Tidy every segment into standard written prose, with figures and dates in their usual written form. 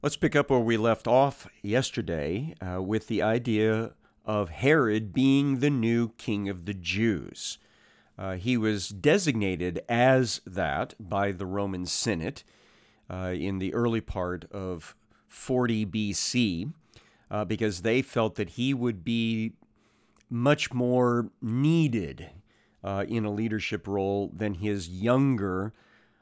Let's pick up where we left off yesterday with the idea of Herod being the new king of the Jews. He was designated as that by the Roman Senate in the early part of 40 BC because they felt that he would be much more needed in a leadership role than his younger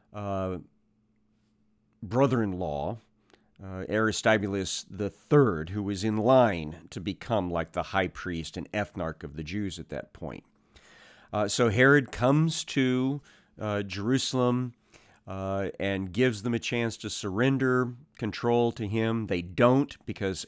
brother-in-law, Aristobulus III, who was in line to become like the high priest and ethnarch of the Jews at that point. So Herod comes to Jerusalem and gives them a chance to surrender control to him. They don't because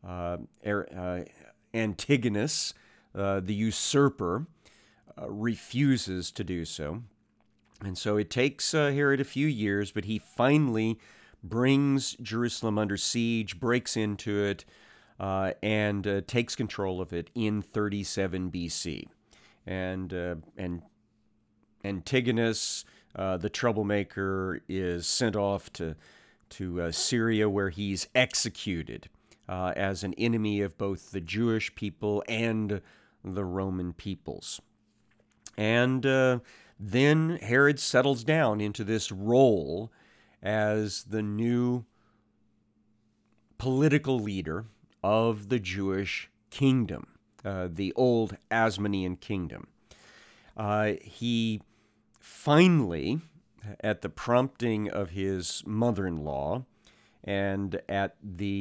Antigonus, the usurper, refuses to do so. And so it takes Herod a few years, but he finally brings Jerusalem under siege, breaks into it, and takes control of it in 37 BC. And Antigonus, the troublemaker, is sent off to Syria, where he's executed as an enemy of both the Jewish people and the Roman peoples. And then Herod settles down into this role as the new political leader of the Jewish kingdom, the old Asmonean kingdom. He finally, at the prompting of his mother-in-law and at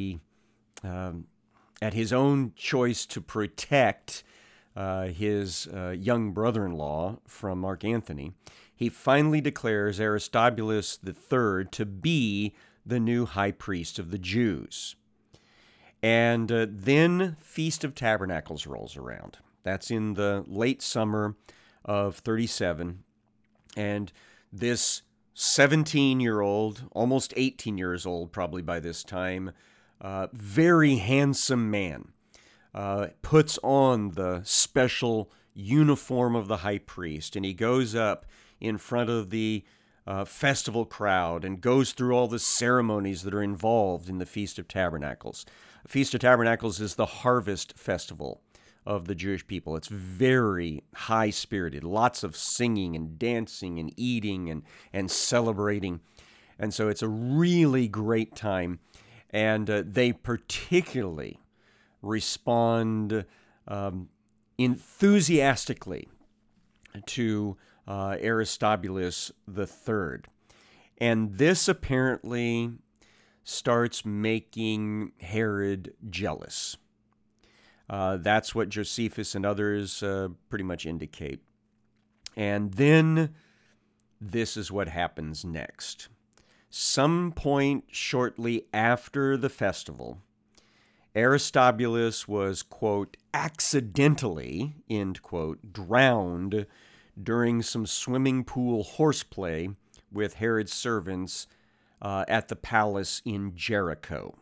his own choice to protect his young brother-in-law from Mark Antony, he finally declares Aristobulus III to be the new high priest of the Jews. And then Feast of Tabernacles rolls around. That's in the late summer of 37. And this 17-year-old, almost 18 years old probably by this time, very handsome man, puts on the special uniform of the high priest, and he goes up in front of the festival crowd and goes through all the ceremonies that are involved in the Feast of Tabernacles. The Feast of Tabernacles is the harvest festival of the Jewish people. It's very high-spirited, lots of singing and dancing and eating and celebrating. And so it's a really great time. And they particularly respond enthusiastically to Aristobulus III. And this apparently starts making Herod jealous. That's what Josephus and others pretty much indicate. And then this is what happens next. Some point shortly after the festival, Aristobulus was, quote, accidentally, end quote, drowned during some swimming pool horseplay with Herod's servants at the palace in Jericho.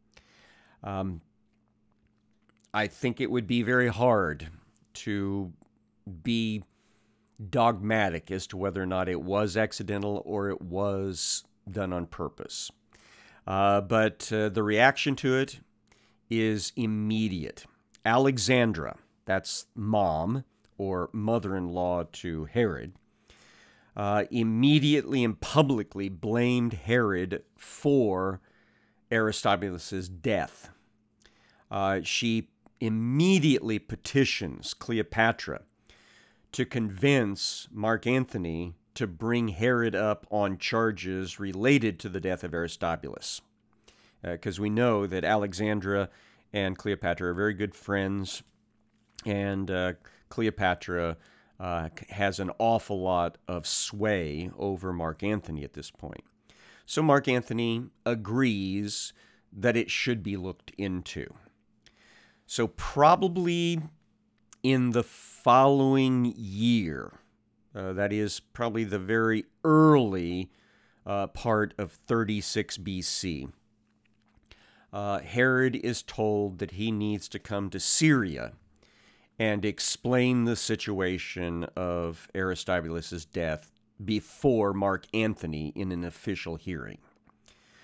I think it would be very hard to be dogmatic as to whether or not it was accidental or it was done on purpose. But the reaction to it is immediate. Alexandra, that's mom or mother-in-law to Herod, immediately and publicly blamed Herod for Aristobulus' death. She immediately petitions Cleopatra to convince Mark Antony to bring Herod up on charges related to the death of Aristobulus. Because we know that Alexandra and Cleopatra are very good friends, and Cleopatra has an awful lot of sway over Mark Antony at this point. So Mark Antony agrees that it should be looked into. So probably in the following year, that is probably the very early part of 36 BC, Herod is told that he needs to come to Syria and explain the situation of Aristobulus' death before Mark Antony in an official hearing.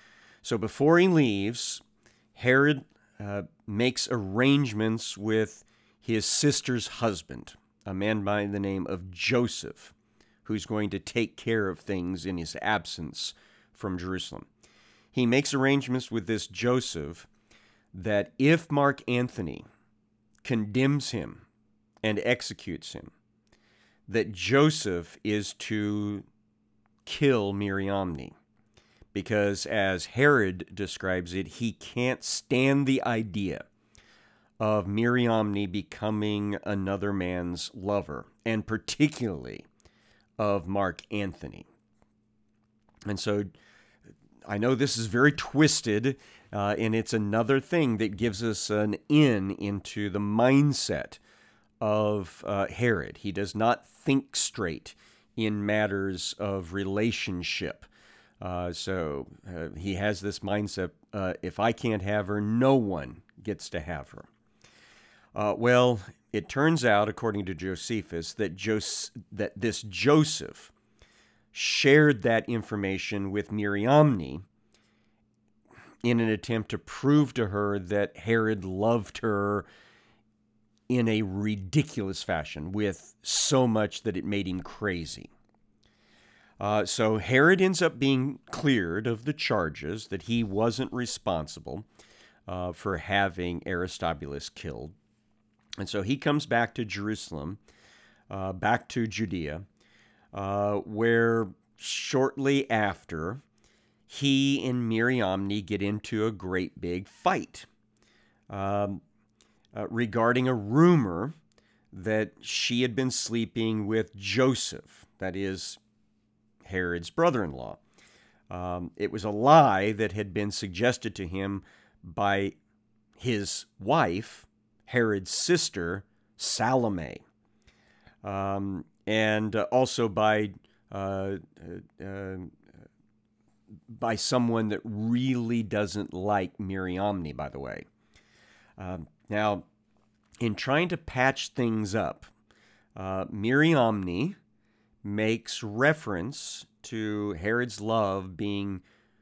So before he leaves, Herod makes arrangements with his sister's husband, a man by the name of Joseph, who's going to take care of things in his absence from Jerusalem. He makes arrangements with this Joseph that if Mark Antony condemns him and executes him, that Joseph is to kill Mariamne, because as Herod describes it, he can't stand the idea of Mariamne becoming another man's lover, and particularly of Mark Antony. And so I know this is very twisted, and it's another thing that gives us an into the mindset of Herod. He does not think straight in matters of relationship. So he has this mindset, if I can't have her, no one gets to have her. Well, it turns out, according to Josephus, that this Joseph shared that information with Mariamne in an attempt to prove to her that Herod loved her in a ridiculous fashion, with so much that it made him crazy. So Herod ends up being cleared of the charges that he wasn't responsible for having Aristobulus killed. And so he comes back to Jerusalem, back to Judea, where shortly after, he and Mariamne get into a great big fight regarding a rumor that she had been sleeping with Joseph, that is, Herod's brother-in-law. It was a lie that had been suggested to him by his wife, Herod's sister, Salome, and also by someone that really doesn't like Mariamne, by the way. Now, in trying to patch things up, Mariamne makes reference to Herod's love being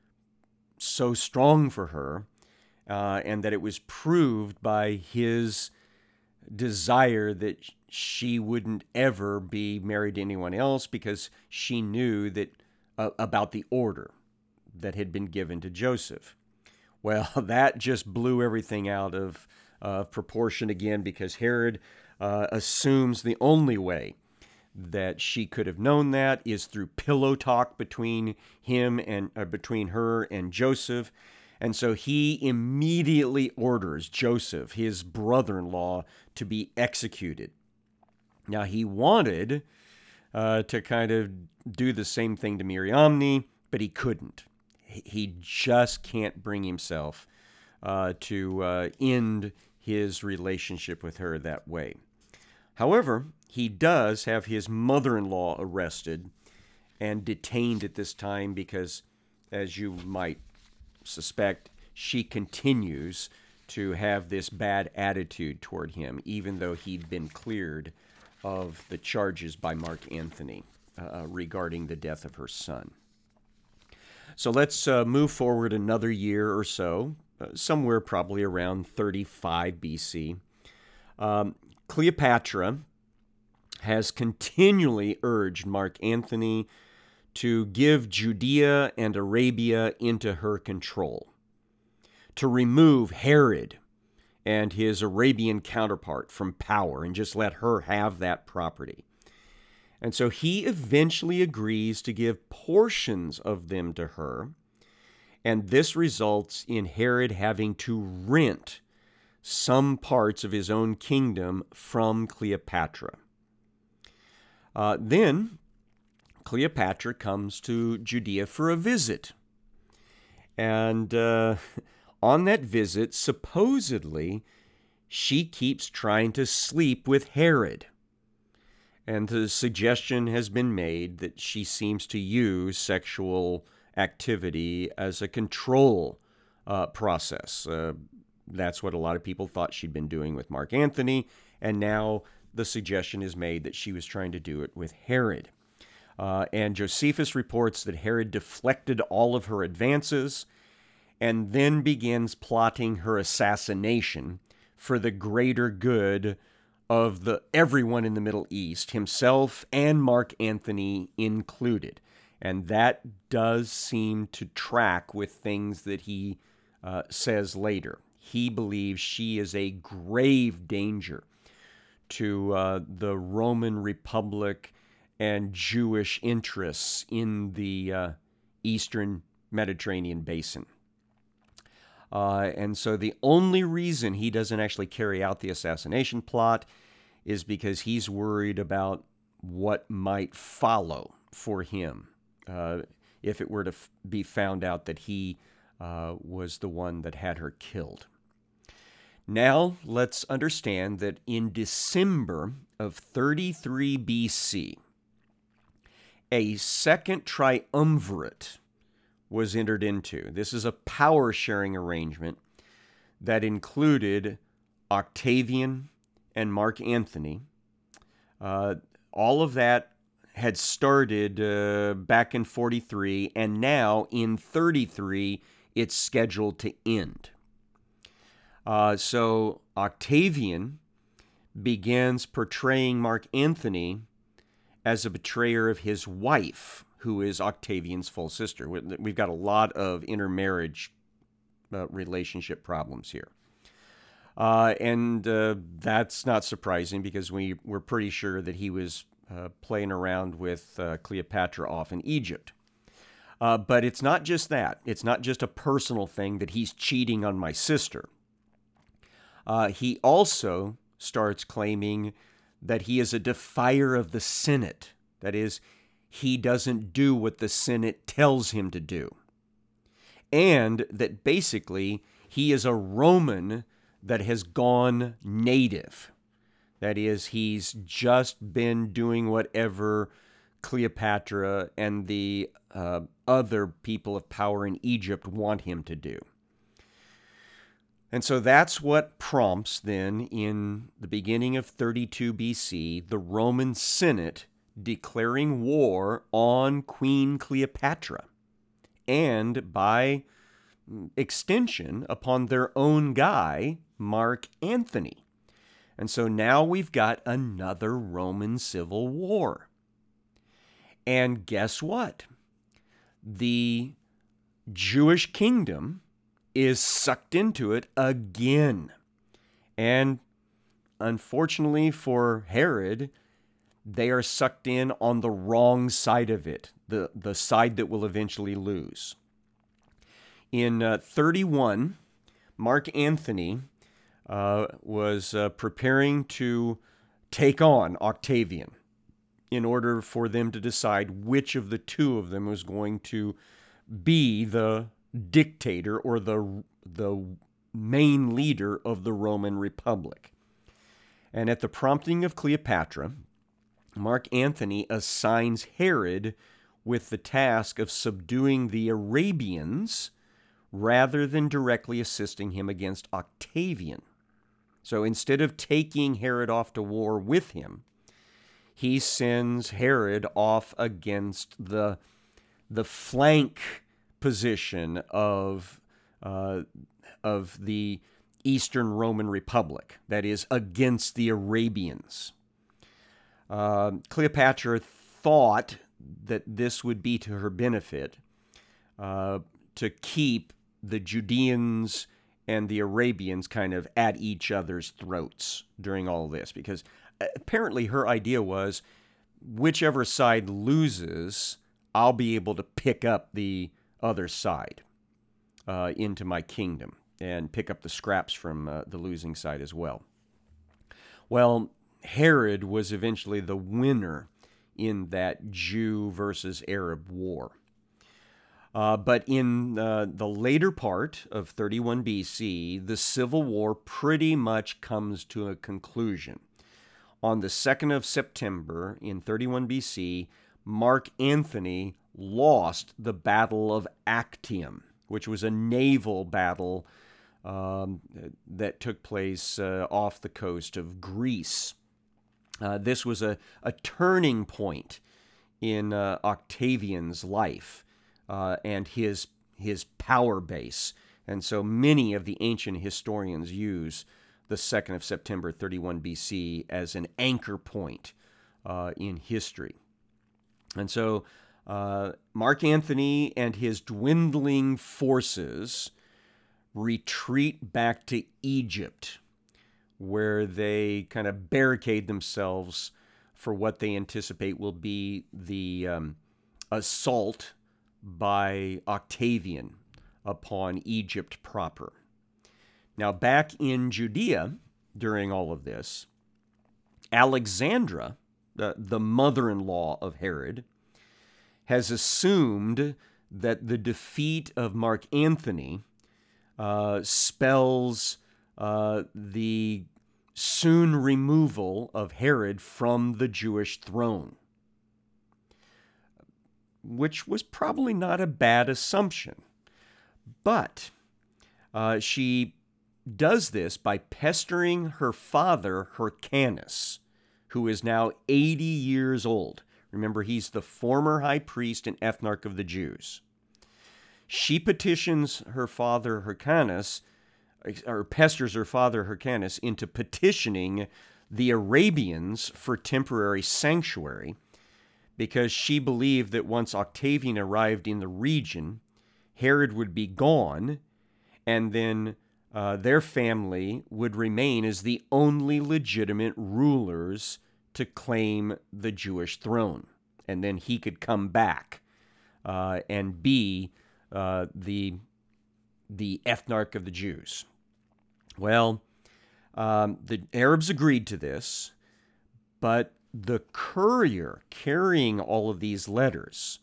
so strong for her, and that it was proved by his desire that she wouldn't ever be married to anyone else, because she knew that about the order that had been given to Joseph. Well, that just blew everything out of proportion again, because Herod assumes the only way that she could have known that is through pillow talk between him and between her and Joseph. And so he immediately orders Joseph, his brother-in-law, to be executed. Now, he wanted to kind of do the same thing to Mariamne, but he couldn't. He just can't bring himself to end his relationship with her that way. However, he does have his mother-in-law arrested and detained at this time because, as you might suspect, she continues to have this bad attitude toward him, even though he'd been cleared of the charges by Mark Antony regarding the death of her son. So let's move forward another year or so, somewhere probably around 35 BC. Cleopatra has continually urged Mark Antony to give Judea and Arabia into her control, to remove Herod and his Arabian counterpart from power and just let her have that property. And so he eventually agrees to give portions of them to her, and this results in Herod having to rent some parts of his own kingdom from Cleopatra. Then Cleopatra comes to Judea for a visit. And on that visit, supposedly, she keeps trying to sleep with Herod. And the suggestion has been made that she seems to use sexual activity as a control process. That's what a lot of people thought she'd been doing with Mark Antony, and now the suggestion is made that she was trying to do it with Herod. And Josephus reports that Herod deflected all of her advances, and then begins plotting her assassination for the greater good of everyone in the Middle East, himself and Mark Antony included. And that does seem to track with things that he says later. He believes she is a grave danger to the Roman Republic and Jewish interests in the Eastern Mediterranean basin. And so the only reason he doesn't actually carry out the assassination plot is because he's worried about what might follow for him if it were to be found out that he was the one that had her killed. Now, let's understand that in December of 33 BC, a second triumvirate was entered into. This is a power-sharing arrangement that included Octavian and Mark Antony. All of that had started back in 43, and now in 33, it's scheduled to end. So Octavian begins portraying Mark Antony as a betrayer of his wife, who is Octavian's full sister. We've got a lot of intermarriage relationship problems here. And that's not surprising because we're pretty sure that he was playing around with Cleopatra off in Egypt. But it's not just that. It's not just a personal thing that he's cheating on my sister. He also starts claiming that he is a defier of the Senate. That is, he doesn't do what the Senate tells him to do. And that basically he is a Roman that has gone native. That is, he's just been doing whatever Cleopatra and the other people of power in Egypt want him to do. And so that's what prompts then, in the beginning of 32 BC, the Roman Senate declaring war on Queen Cleopatra, and by extension upon their own guy, Mark Antony. And so now we've got another Roman civil war. And guess what? The Jewish kingdom is sucked into it again. And unfortunately for Herod, they are sucked in on the wrong side of it, the side that will eventually lose. In 31, Mark Antony was preparing to take on Octavian in order for them to decide which of the two of them was going to be the dictator or the main leader of the Roman Republic. And at the prompting of Cleopatra, Mark Antony assigns Herod with the task of subduing the Arabians rather than directly assisting him against Octavian. So instead of taking Herod off to war with him, he sends Herod off against the flank position of the Eastern Roman Republic, that is, against the Arabians. Cleopatra thought that this would be to her benefit to keep the Judeans and the Arabians kind of at each other's throats during all of this, because apparently her idea was, whichever side loses, I'll be able to pick up the other side into my kingdom and pick up the scraps from the losing side as well. Well, Herod was eventually the winner in that Jew versus Arab war. But in the later part of 31 BC, the civil war pretty much comes to a conclusion. On the 2nd of September in 31 BC, Mark Antony lost the Battle of Actium, which was a naval battle that took place off the coast of Greece. This was a turning point in Octavian's life and his power base And so many of the ancient historians use the 2nd of September 31 BC as an anchor point in history. And so Mark Antony and his dwindling forces retreat back to Egypt, where they kind of barricade themselves for what they anticipate will be the assault by Octavian upon Egypt proper. Now, back in Judea during all of this, Alexandra, the mother-in-law of Herod, has assumed that the defeat of Mark Antony spells the soon removal of Herod from the Jewish throne, which was probably not a bad assumption. But she does this by pestering her father, Hyrcanus, who is now 80 years old. Remember, he's the former high priest and ethnarch of the Jews. She petitions her father, Hyrcanus, or pesters her father, Hyrcanus, into petitioning the Arabians for temporary sanctuary, because she believed that once Octavian arrived in the region, Herod would be gone, and then their family would remain as the only legitimate rulers to claim the Jewish throne. And then he could come back and be the ethnarch of the Jews. Well, the Arabs agreed to this, but the courier carrying all of these letters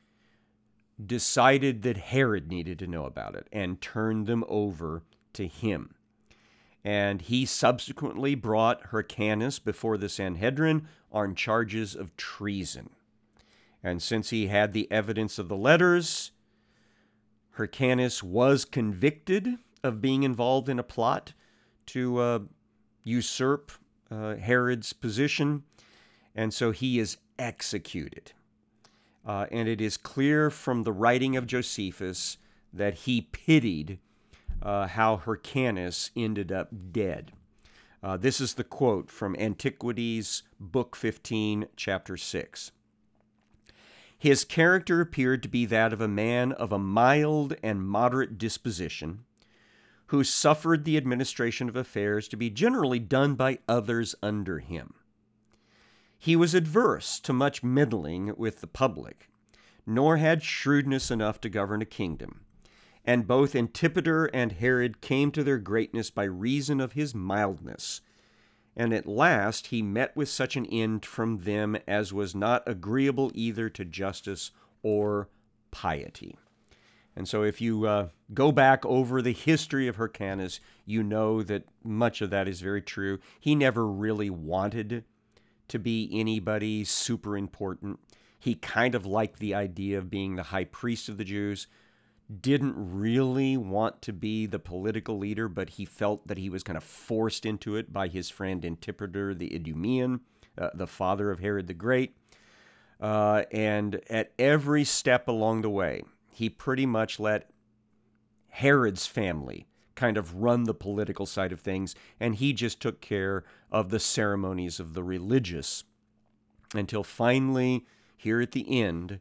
decided that Herod needed to know about it and turned them over to him. And he subsequently brought Hyrcanus before the Sanhedrin on charges of treason. And since he had the evidence of the letters, Hyrcanus was convicted of being involved in a plot to usurp Herod's position, and so he is executed. And it is clear from the writing of Josephus that he pitied how Hyrcanus ended up dead. This is the quote from Antiquities, Book 15, Chapter 6. His character appeared to be that of a man of a mild and moderate disposition, who suffered the administration of affairs to be generally done by others under him. He was adverse to much meddling with the public, nor had shrewdness enough to govern a kingdom. And both Antipater and Herod came to their greatness by reason of his mildness. And at last he met with such an end from them as was not agreeable either to justice or piety. And so if you go back over the history of Hyrcanus, you know that much of that is very true. He never really wanted to be anybody super important. He kind of liked the idea of being the high priest of the Jews, didn't really want to be the political leader, but he felt that he was kind of forced into it by his friend Antipater the Idumean, the father of Herod the Great. And at every step along the way, he pretty much let Herod's family kind of run the political side of things, and he just took care of the ceremonies of the religious until finally, here at the end,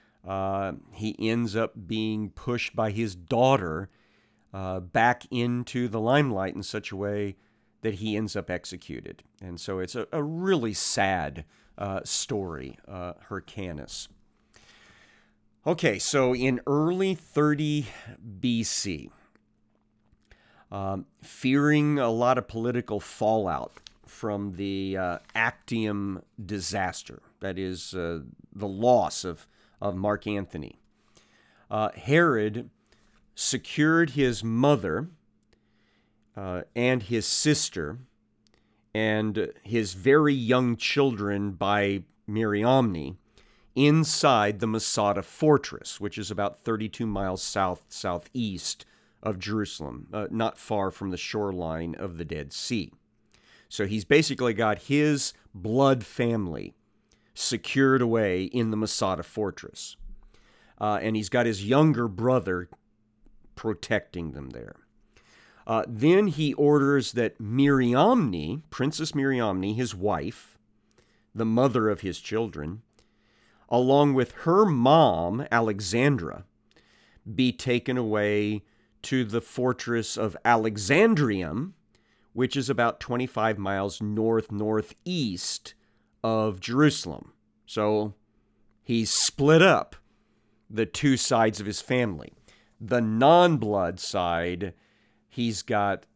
he ends up being pushed by his daughter back into the limelight in such a way that he ends up executed. And so it's a really sad story, Hyrcanus. Okay, so in early 30 BC, fearing a lot of political fallout from the Actium disaster, that is, the loss of Mark Antony, Herod secured his mother and his sister and his very young children by Mariamne inside the Masada fortress, which is about 32 miles southeast of Jerusalem, not far from the shoreline of the Dead Sea. So he's basically got his blood family secured away in the Masada fortress. And he's got his younger brother protecting them there. Then he orders that Miriamne, Princess Miriamne, his wife, the mother of his children, along with her mom, Alexandra, be taken away to the fortress of Alexandrium, which is about 25 miles northeast of Jerusalem. So he's split up the two sides of his family. The non-blood side, he's got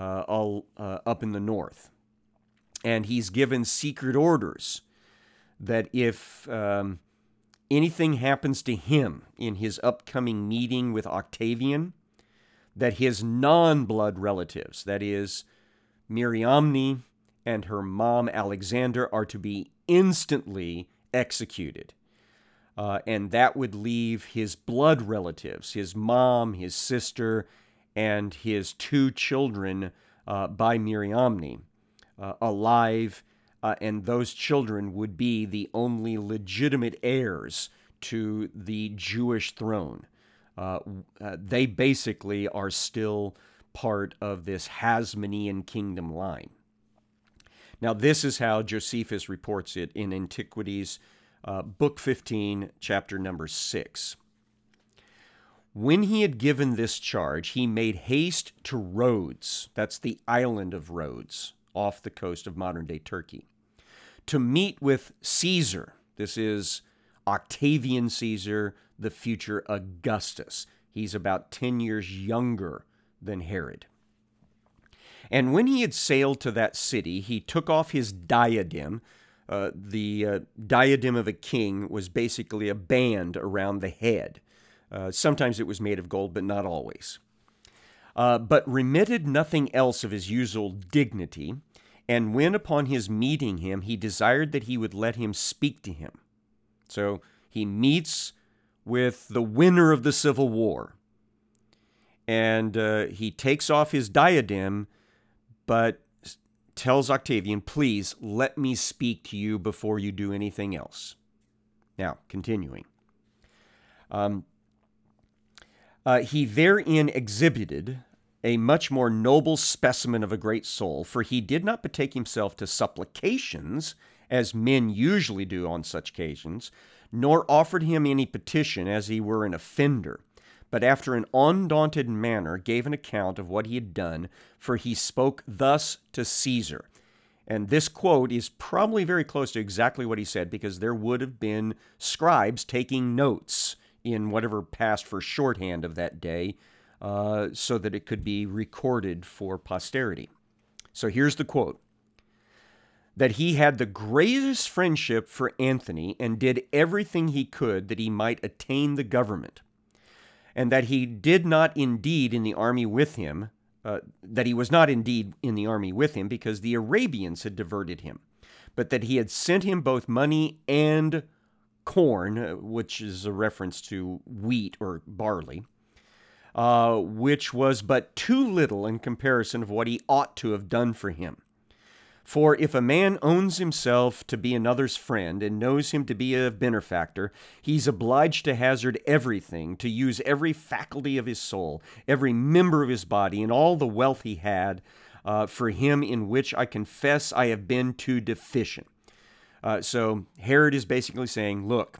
up in the north. And he's given secret orders that if anything happens to him in his upcoming meeting with Octavian, that his non-blood relatives, that is, Miriamne and her mom Alexander, are to be instantly executed. And that would leave his blood relatives, his mom, his sister, and his two children by Miriamne alive, and those children would be the only legitimate heirs to the Jewish throne. They basically are still part of this Hasmonean kingdom line. Now, this is how Josephus reports it in Antiquities, Book 15, chapter number 6. When he had given this charge, he made haste to Rhodes, that's the island of Rhodes, off the coast of modern-day Turkey, to meet with Caesar. This is Octavian Caesar, the future Augustus. He's about 10 years younger than Herod. And when he had sailed to that city, he took off his diadem. The diadem of a king was basically a band around the head. Sometimes it was made of gold, but not always. But remitted nothing else of his usual dignity, and when upon his meeting him, he desired that he would let him speak to him. So he meets with the winner of the Civil War, and he takes off his diadem, but tells Octavian, please let me speak to you before you do anything else. Now, continuing. He therein exhibited a much more noble specimen of a great soul, for he did not betake himself to supplications, as men usually do on such occasions, nor offered him any petition as he were an offender, but after an undaunted manner gave an account of what he had done, for he spoke thus to Caesar. And this quote is probably very close to exactly what he said, because there would have been scribes taking notes in whatever passed for shorthand of that day, so that it could be recorded for posterity. So here's the quote. That he had the greatest friendship for Antony and did everything he could that he might attain the government, and that he did not indeed in the army with him, that he was not indeed in the army with him because the Arabians had diverted him, but that he had sent him both money and corn, which is a reference to wheat or barley, which was but too little in comparison of what he ought to have done for him. For if a man owns himself to be another's friend and knows him to be a benefactor, he's obliged to hazard everything, to use every faculty of his soul, every member of his body, and all the wealth he had for him, in which I confess I have been too deficient. So Herod is basically saying, look,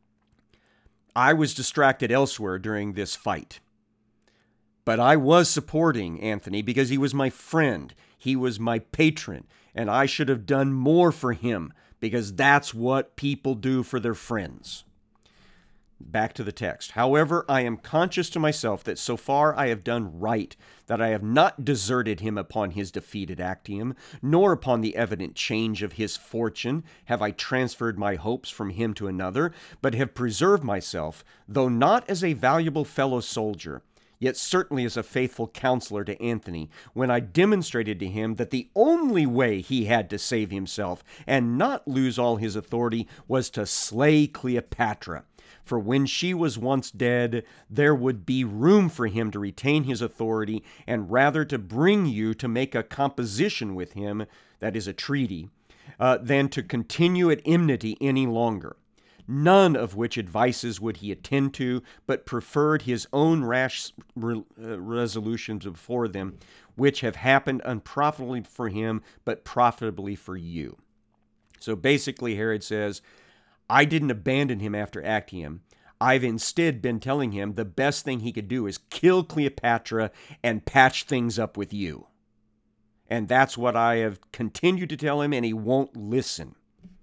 I was distracted elsewhere during this fight, but I was supporting Antony because he was my friend, he was my patron, and I should have done more for him because that's what people do for their friends. Back to the text. However, I am conscious to myself that so far I have done right, that I have not deserted him upon his defeat at Actium, nor upon the evident change of his fortune have I transferred my hopes from him to another, but have preserved myself, though not as a valuable fellow soldier, yet certainly as a faithful counselor to Antony, when I demonstrated to him that the only way he had to save himself and not lose all his authority was to slay Cleopatra. For when she was once dead, there would be room for him to retain his authority, and rather to bring you to make a composition with him, that is a treaty, than to continue at enmity any longer. none of which advices would he attend to, but preferred his own rash resolutions before them, which have happened unprofitably for him, but profitably for you. So basically, Herod says, I didn't abandon him after Actium. I've instead been telling him the best thing he could do is kill Cleopatra and patch things up with you. And that's what I have continued to tell him, and he won't listen.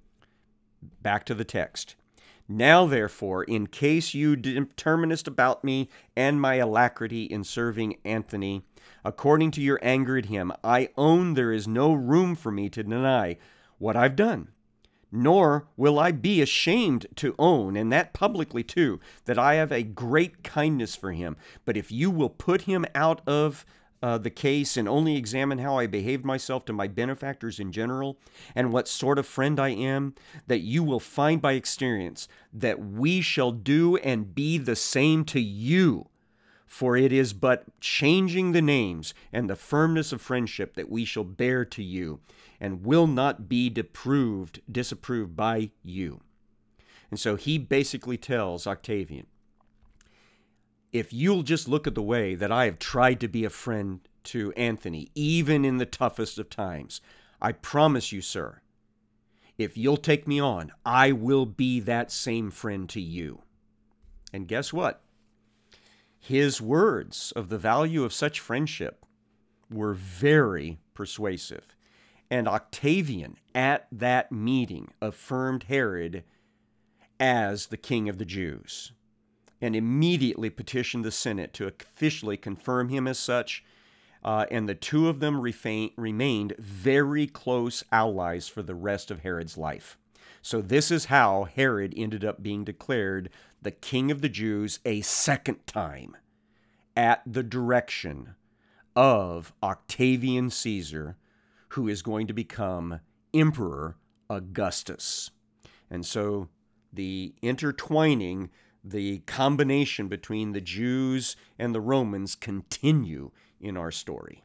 Back to the text. Now, therefore, in case you determinest about me and my alacrity in serving Antony, according to your anger at him, I own there is no room for me to deny what I've done. Nor will I be ashamed to own, and that publicly too, that I have a great kindness for him. But if you will put him out of the case and only examine how I behaved myself to my benefactors in general and what sort of friend I am, that you will find by experience that we shall do and be the same to you. For it is but changing the names and the firmness of friendship that we shall bear to you, and will not be disapproved by you. And so he basically tells Octavian, if you'll just look at the way that I have tried to be a friend to Antony, even in the toughest of times, I promise you, sir, if you'll take me on, I will be that same friend to you. And guess what? His words of the value of such friendship were very persuasive. And Octavian, at that meeting, affirmed Herod as the king of the Jews, and immediately petitioned the Senate to officially confirm him as such, and the two of them remained very close allies for the rest of Herod's life. So this is how Herod ended up being declared the king of the Jews a second time, at the direction of Octavian Caesar, who is going to become Emperor Augustus. And so the intertwining, the combination between the Jews and the Romans continue in our story.